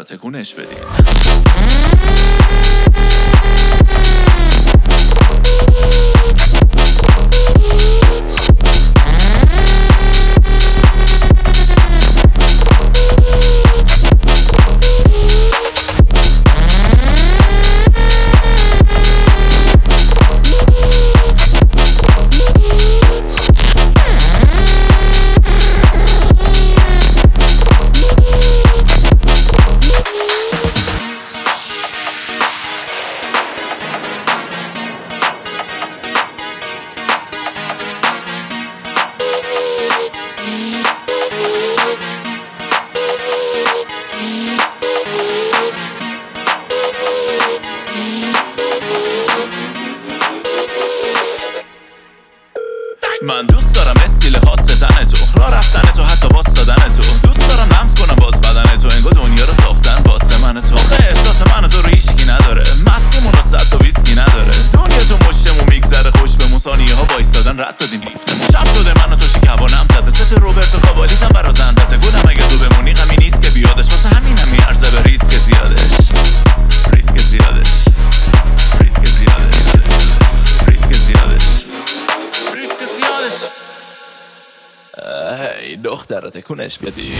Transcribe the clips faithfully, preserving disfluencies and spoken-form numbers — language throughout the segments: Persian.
تکونش بدین. من دوست دارم استیل خاص تن تو، راه رفتن تو، حتی واسطادن تو. دوست دارم لمس کنم باز بدن تو، انگار دنیا رو ساختن واسه من تو. آخه احساس من تو ریشکی نداره، مسیمون رو صد تا ویسکی نداره. دنیا تو مشتمون میگذره خوش به ثانیه ها وایستادن رد دادیم لیفتمون. شب شده من و تو شیکوانم زده، ست روبرتو کابالیتم برا زندته. گلم اگه تو بمونی غمی نیست که بیادش، واسه همینم میارزه به ریسک زیادش. ریسک زیادش ریسک زیادش ریسک زیادش ریسک زیادش. هی دختر تکونش بدی.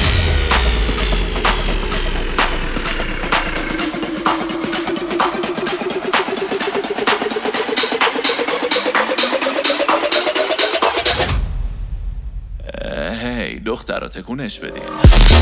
هی دختر تکونش بدی.